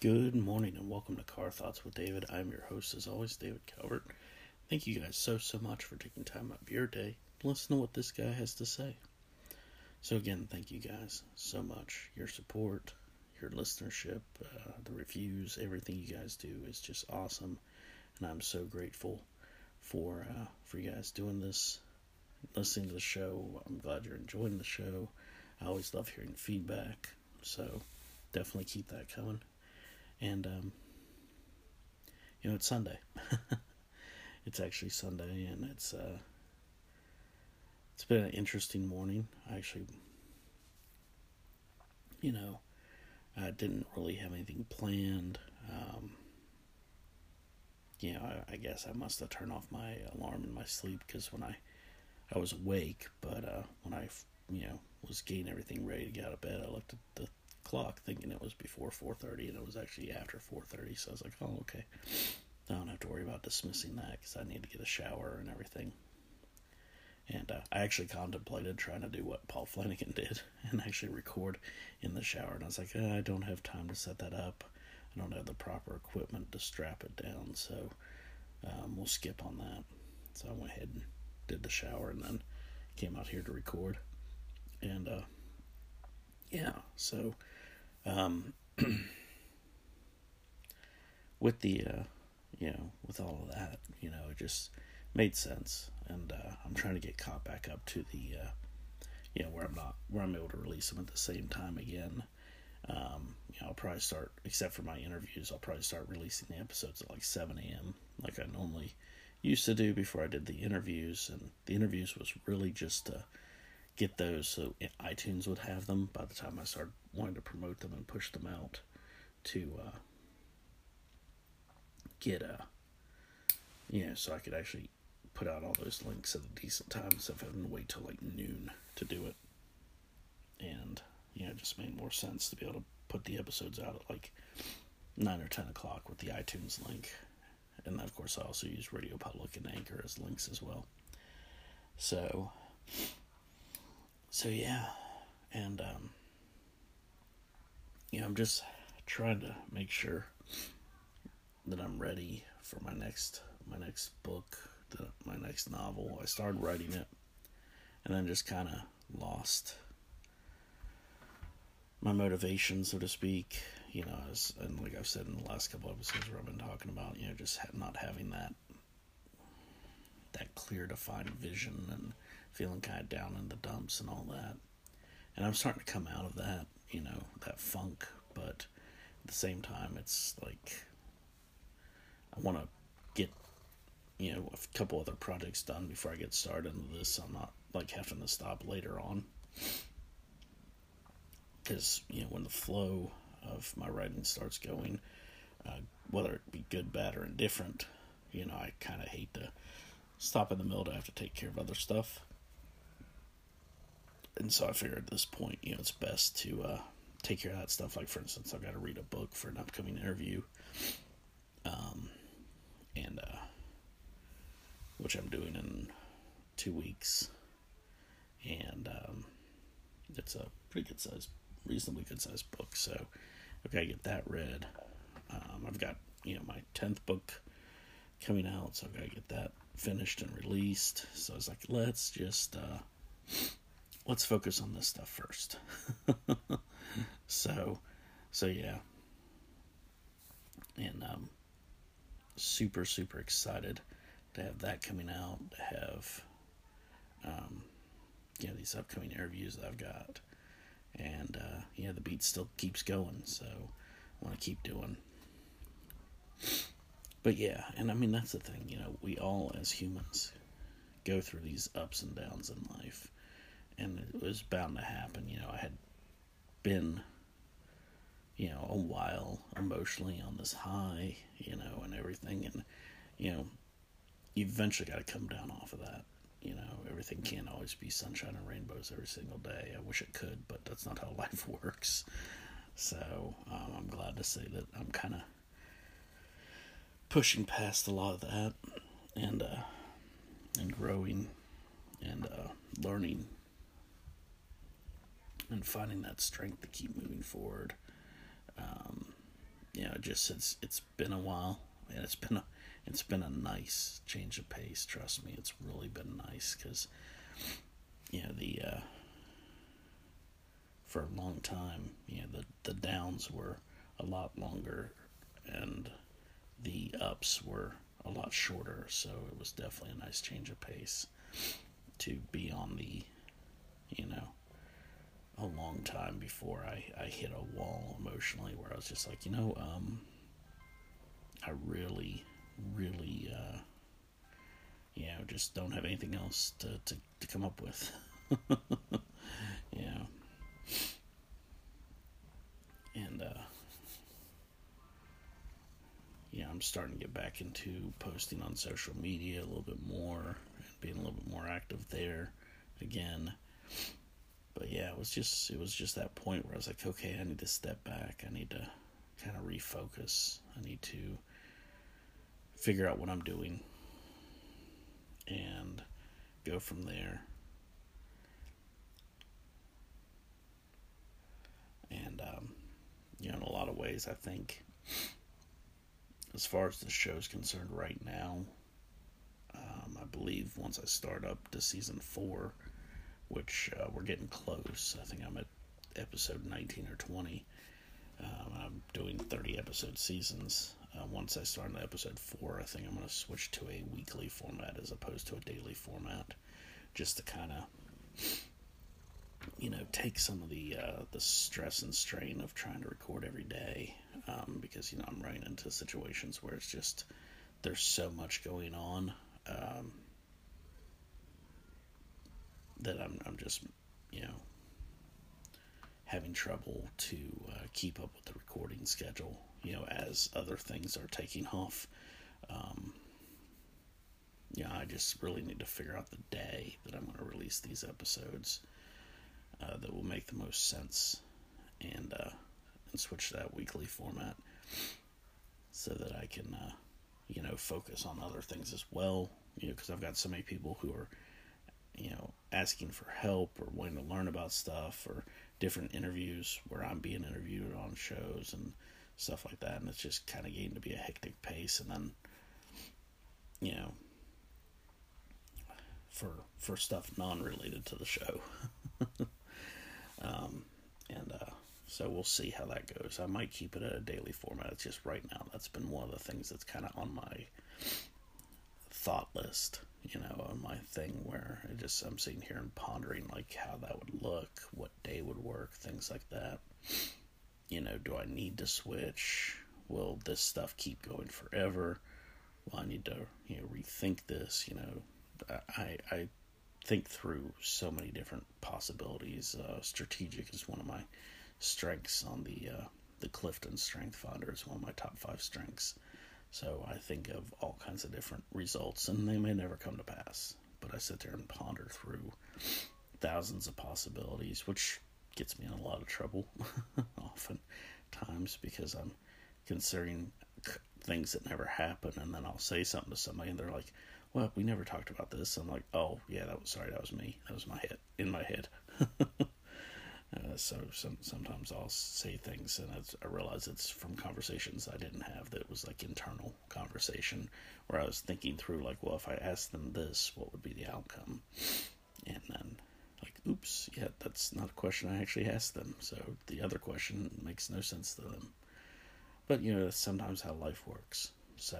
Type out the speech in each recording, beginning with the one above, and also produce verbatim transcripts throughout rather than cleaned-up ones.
Good morning and welcome to Car Thoughts with David. I'm your host, as always, David Calvert. Thank you guys so, so much for taking time out of your day to listen to what this guy has to say. So again, thank you guys so much. Your support, your listenership, uh, the reviews, everything you guys do is just awesome. And I'm so grateful for, uh, for you guys doing this, listening to the show. I'm glad you're enjoying the show. I always love hearing feedback, so definitely keep that coming. And, um, you know, it's Sunday. It's actually Sunday, and it's, uh, it's been an interesting morning. I actually, you know, I didn't really have anything planned. Um, you know, I, I guess I must have turned off my alarm in my sleep, because when I, I was awake, but, uh, when I, you know, was getting everything ready to get out of bed, I looked at the clock thinking it was before four thirty, and it was actually after four thirty, so I was like, oh, okay, I don't have to worry about dismissing that, because I need to get a shower and everything. And uh, I actually contemplated trying to do what Paul Flanagan did and actually record in the shower, and I was like, eh, I don't have time to set that up, I don't have the proper equipment to strap it down, so um, we'll skip on that. So I went ahead and did the shower and then came out here to record. And uh, yeah, so Um, with the, uh, you know, with all of that, you know, it just made sense, and, uh, I'm trying to get caught back up to the, uh, you know, where I'm not, where I'm able to release them at the same time again. Um, you know, I'll probably start, except for my interviews, I'll probably start releasing the episodes at like seven a.m. like I normally used to do before I did the interviews, and the interviews was really just to get those so iTunes would have them by the time I started wanting to promote them and push them out, to uh, get a, you know, so I could actually put out all those links at a decent time instead of having to wait till like noon to do it. And, you know, it just made more sense to be able to put the episodes out at like nine or ten o'clock with the iTunes link. And then, of course, I also use Radio Public and Anchor as links as well. So, so yeah, and, um, you know, I'm just trying to make sure that I'm ready for my next, my next book, the, my next novel. I started writing it, and then just kind of lost my motivation, so to speak, you know, as, and like I've said in the last couple episodes where I've been talking about, you know, just not having that, that clear defined vision, and feeling kind of down in the dumps and all that. And I'm starting to come out of that, you know, that funk, but at the same time, it's like, I want to get, you know, a couple other projects done before I get started into this. I'm not, like, having to stop later on, because, you know, when the flow of my writing starts going, uh, whether it be good, bad, or indifferent, you know, I kind of hate to stop in the middle to have to take care of other stuff. And so I figured at this point, you know, it's best to uh, take care of that stuff. Like, for instance, I've got to read a book for an upcoming interview, um, and uh, which I'm doing in two weeks, and um, it's a pretty good size, reasonably good sized book. So I've got to get that read. Um, I've got, you know, my tenth book coming out, so I've got to get that finished and released. So I was like, let's just uh, let's focus on this stuff first. so, so yeah, and um, super super excited to have that coming out. To have, um, you know, these upcoming interviews that I've got, and uh, yeah, the beat still keeps going. So I want to keep doing. But yeah, and I mean, that's the thing, you know, we all as humans go through these ups and downs in life, and it was bound to happen. You know, I had been, you know, a while emotionally on this high, you know, and everything, and, you know, you eventually got to come down off of that. You know, everything can't always be sunshine and rainbows every single day. I wish it could, but that's not how life works. So, um, I'm glad to say that I'm kind of pushing past a lot of that, and uh, and growing, and uh, learning, and finding that strength to keep moving forward. Um, you know, just it's it's been a while, and it's been a it's been a nice change of pace. Trust me, it's really been nice because you know the uh, for a long time, you know the the downs were a lot longer, and the ups were a lot shorter. So it was definitely a nice change of pace to be on the, you know, a long time before I, I hit a wall emotionally where I was just like, you know, um, I really, really, uh, you know, just don't have anything else to, to, to come up with. Yeah. And, uh, yeah, I'm starting to get back into posting on social media a little bit more and being a little bit more active there again. But yeah, it was just it was just that point where I was like, okay, I need to step back. I need to kind of refocus. I need to figure out what I'm doing and go from there. And um, you know, in a lot of ways, I think, as far as the show's concerned right now, um, I believe once I start up to season four, which uh, we're getting close. I think I'm at episode nineteen or twenty. Um, I'm doing thirty episode seasons. Uh, once I start on episode four, I think I'm going to switch to a weekly format as opposed to a daily format, just to kind of, you know, take some of the uh, the stress and strain of trying to record every day, um, because, you know, I'm running into situations where it's just, there's so much going on, um, that I'm, I'm just, you know, having trouble to uh, keep up with the recording schedule, you know, as other things are taking off. Um, yeah, I just really need to figure out the day that I'm going to release these episodes uh, that will make the most sense, and uh, and switch to that weekly format so that I can, uh, you know, focus on other things as well. You know, because I've got so many people who are, you know, asking for help or wanting to learn about stuff, or different interviews where I'm being interviewed on shows and stuff like that, and it's just kind of getting to be a hectic pace. And then, you know, for for stuff non-related to the show. um, and uh, so we'll see how that goes. I might keep it at a daily format. It's just right now that's been one of the things that's kind of on my thought list, you know, on my thing where I just I'm sitting here and pondering like how that would look, what day would work, things like that. You know, do I need to switch? Will this stuff keep going forever? Will I need to, you know, rethink this? You know, I I think through so many different possibilities. Uh, strategic is one of my strengths on the uh, the Clifton Strength Finder. It's one of my top five strengths. So I think of all kinds of different results, and they may never come to pass. But I sit there and ponder through thousands of possibilities, which gets me in a lot of trouble often times, because I'm considering things that never happen, and then I'll say something to somebody and they're like, well, we never talked about this. I'm like, oh yeah, that was sorry that was me that was my head in my head. uh, so some, sometimes I'll say things and it's, I realize it's from conversations I didn't have, that was like internal conversation where I was thinking through like, well, if I asked them this, what would be the outcome? And then like, oops, yeah, that's not a question I actually asked them, so the other question makes no sense to them. But, you know, that's sometimes how life works. So,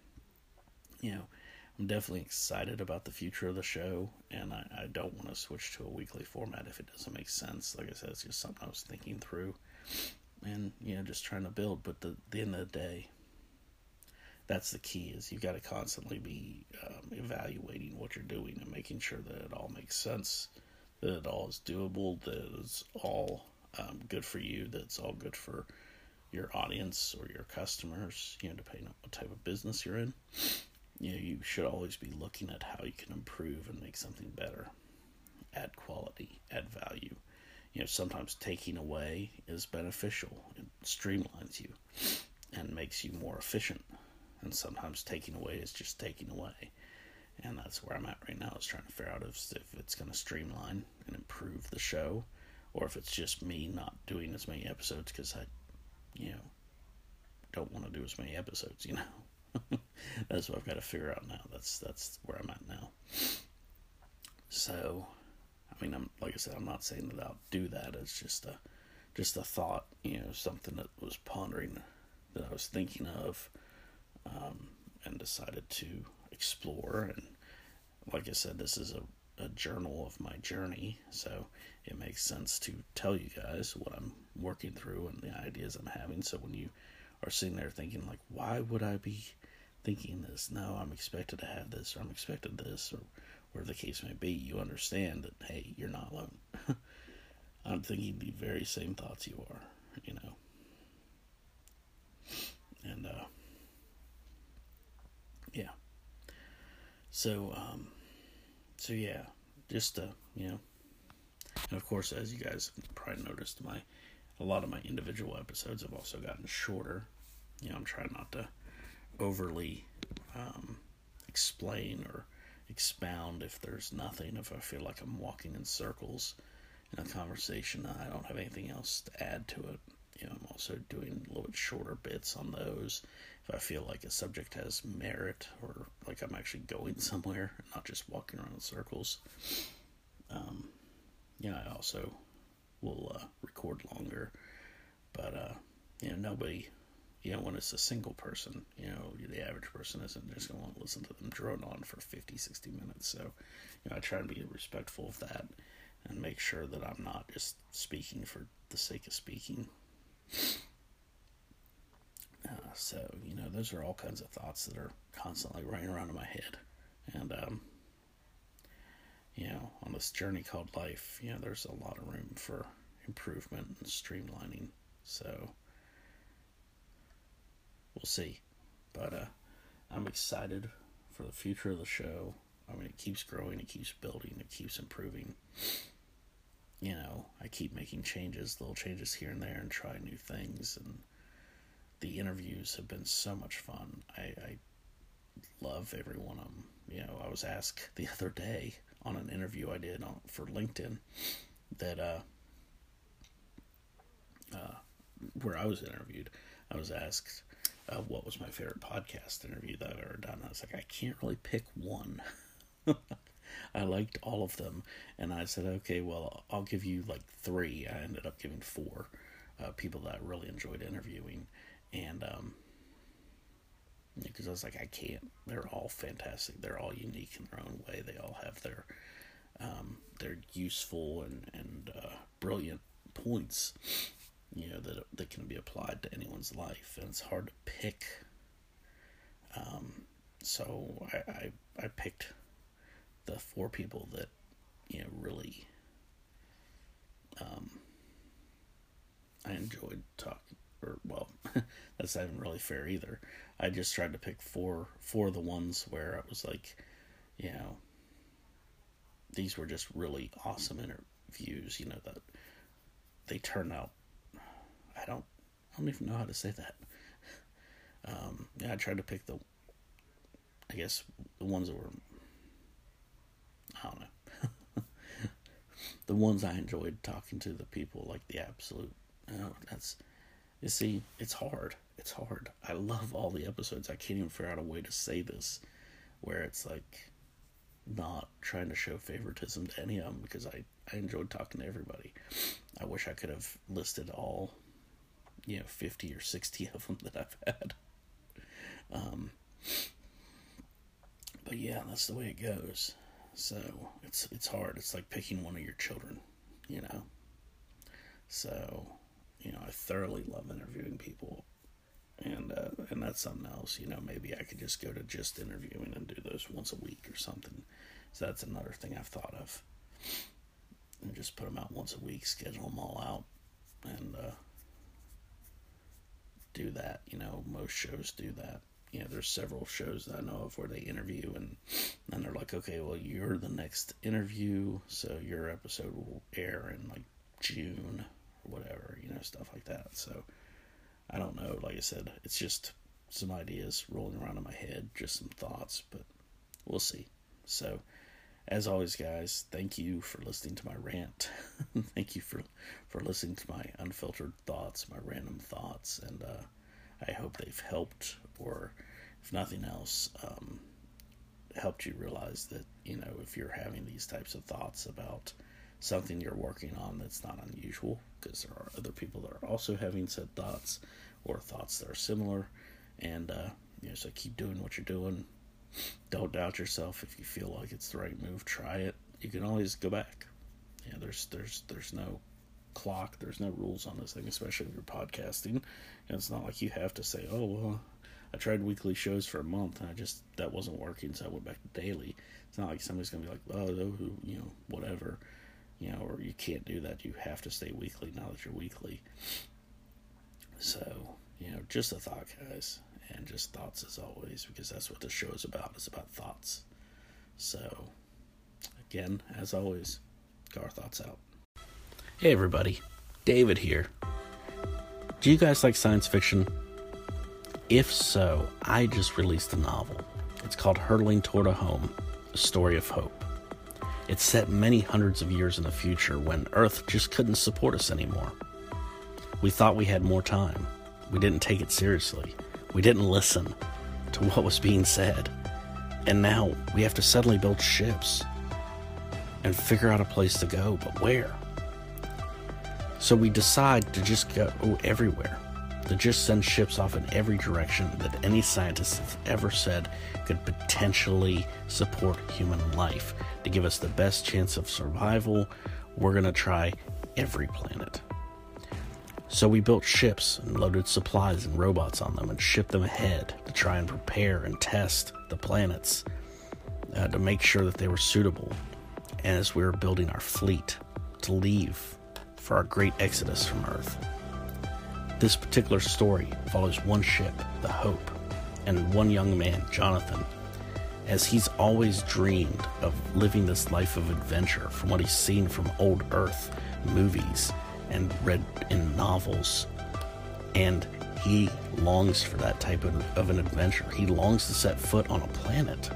you know, I'm definitely excited about the future of the show, and I, I don't want to switch to a weekly format if it doesn't make sense. Like I said, it's just something I was thinking through and, you know, just trying to build. But the, the end of the day, that's the key, is you've got to constantly be um, evaluating what you're doing and making sure that it all makes sense, that it all is doable, that it's all um, good for you, that it's all good for your audience or your customers, you know, depending on what type of business you're in. You know, you should always be looking at how you can improve and make something better, add quality, add value. You know, sometimes taking away is beneficial. It streamlines you and makes you more efficient. And sometimes taking away is just taking away. And that's where I'm at right now, is trying to figure out if, if it's going to streamline and improve the show, or if it's just me not doing as many episodes because I, you know, don't want do as many episodes, you know. That's what I've got to figure out now. That's that's where I'm at now. So, I mean, I'm like I said, I'm not saying that I'll do that. It's just a just a thought, you know, something that was pondering, that I was thinking of, um, and decided to explore. And like I said, this is a, a journal of my journey, so it makes sense to tell you guys what I'm working through and the ideas I'm having. So when you are sitting there thinking, like, why would I be thinking this? No, I'm expected to have this, or I'm expected this, or whatever the case may be, you understand that, hey, you're not alone. I'm thinking the very same thoughts you are, you know. And, uh, yeah. So, um, so yeah, just, uh, you know, and of course, as you guys probably noticed, my, a lot of my individual episodes have also gotten shorter. You know, I'm trying not to overly, um, explain or expound if there's nothing, if I feel like I'm walking in circles in a conversation, I don't have anything else to add to it. You know, I'm also doing a little bit shorter bits on those if I feel like a subject has merit, or like I'm actually going somewhere and not just walking around in circles. Um, you know, I also will uh, record longer, but uh, you know, nobody, you know, when it's a single person, you know, the average person isn't just going to want to listen to them drone on for fifty, sixty minutes. So, you know, I try and be respectful of that and make sure that I'm not just speaking for the sake of speaking. Uh, so, you know, those are all kinds of thoughts that are constantly running around in my head. And, um, you know, on this journey called life, you know, there's a lot of room for improvement and streamlining. So, we'll see. But uh, I'm excited for the future of the show. I mean, it keeps growing, it keeps building, it keeps improving. You know, I keep making changes, little changes here and there, and try new things. And the interviews have been so much fun. I, I love every one of them. You know, I was asked the other day on an interview I did on, for LinkedIn that, uh, uh, where I was interviewed, I was asked uh, what was my favorite podcast interview that I've ever done. I was like, I can't really pick one. I liked all of them, and I said, okay, well, I'll give you like three. I ended up giving four uh, people that I really enjoyed interviewing, and um, because I was like, I can't. They're all fantastic. They're all unique in their own way. They all have their um, their useful and and uh, brilliant points, you know, that that can be applied to anyone's life, and it's hard to pick. Um, so I, I I picked the four people that, you know, really um, I enjoyed talking, or, well, that's not even really fair either. I just tried to pick four, four of the ones where I was like, you know, these were just really awesome interviews, you know, that they turned out, I don't, I don't even know how to say that. Um, yeah, I tried to pick the, I guess, the ones that were, I don't know. The ones I enjoyed talking to, the people, like the absolute, you know, that's, you see, it's hard. It's hard. I love all the episodes. I can't even figure out a way to say this where it's like not trying to show favoritism to any of them, because I, I enjoyed talking to everybody. I wish I could have listed all, you know, fifty or sixty of them that I've had. Um, but yeah, that's the way it goes. So it's it's hard. It's like picking one of your children, you know. So, you know, I thoroughly love interviewing people, and uh, and that's something else. You know, maybe I could just go to just interviewing and do those once a week or something. So that's another thing I've thought of. And just put them out once a week, schedule them all out, and uh, do that. You know, most shows do that. You know, there's several shows that I know of where they interview, and then they're like, okay, well, you're the next interview, so your episode will air in like June or whatever, you know, stuff like that. So I don't know. Like I said, it's just some ideas rolling around in my head, just some thoughts, but we'll see. So as always, guys, thank you for listening to my rant. Thank you for, for listening to my unfiltered thoughts, my random thoughts, and uh, I hope hope they've helped, or if nothing else, um, helped you realize that, you know, if you're having these types of thoughts about something you're working on that's not unusual, because there are other people that are also having said thoughts or thoughts that are similar. And, uh, you know, so keep doing what you're doing. Don't doubt yourself. If you feel like it's the right move, try it. You can always go back. Yeah, there's there's there's no clock, there's no rules on this thing, especially if you're podcasting. And it's not like you have to say, oh, well, I tried weekly shows for a month and I just, that wasn't working, so I went back to daily. It's not like somebody's going to be like, oh, who, you know, whatever, you know, or you can't do that. You have to stay weekly now that you're weekly. So, you know, just a thought, guys, and just thoughts as always, because that's what the show is about. It's about thoughts. So, again, as always, get our thoughts out. Hey everybody, David here. Do you guys like science fiction? If so, I just released a novel. It's called Hurtling Toward a Home, A Story of Hope. It's set many hundreds of years in the future when Earth just couldn't support us anymore. We thought we had more time. We didn't take it seriously. We didn't listen to what was being said. And now we have to suddenly build ships and figure out a place to go, but where? So we decide to just go everywhere, to just send ships off in every direction that any scientist has ever said could potentially support human life. To give us the best chance of survival, we're going to try every planet. So we built ships and loaded supplies and robots on them and shipped them ahead to try and prepare and test the planets uh, to make sure that they were suitable. And as we were building our fleet to leave for our great exodus from Earth. This particular story follows one ship, the Hope, and one young man, Jonathan, as he's always dreamed of living this life of adventure from what he's seen from old Earth movies and read in novels. And he longs for that type of, of an adventure. He longs to set foot on a planet.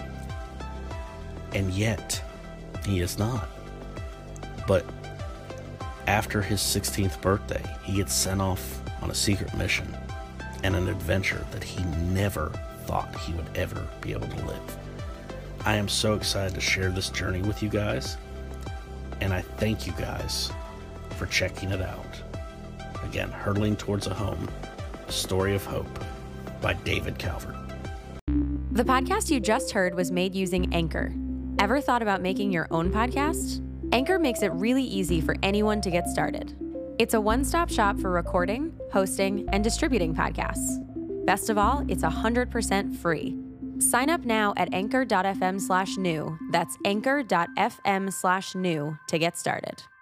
And yet, he is not. But after his sixteenth birthday, he gets sent off on a secret mission and an adventure that he never thought he would ever be able to live. I am so excited to share this journey with you guys, and I thank you guys for checking it out. Again, Hurtling Towards a Home, A Story of Hope by David Calvert. The podcast you just heard was made using Anchor. Ever thought about making your own podcast? Anchor makes it really easy for anyone to get started. It's a one-stop shop for recording, hosting, and distributing podcasts. Best of all, it's one hundred percent free. Sign up now at anchor.fm slash new. That's anchor.fm slash new to get started.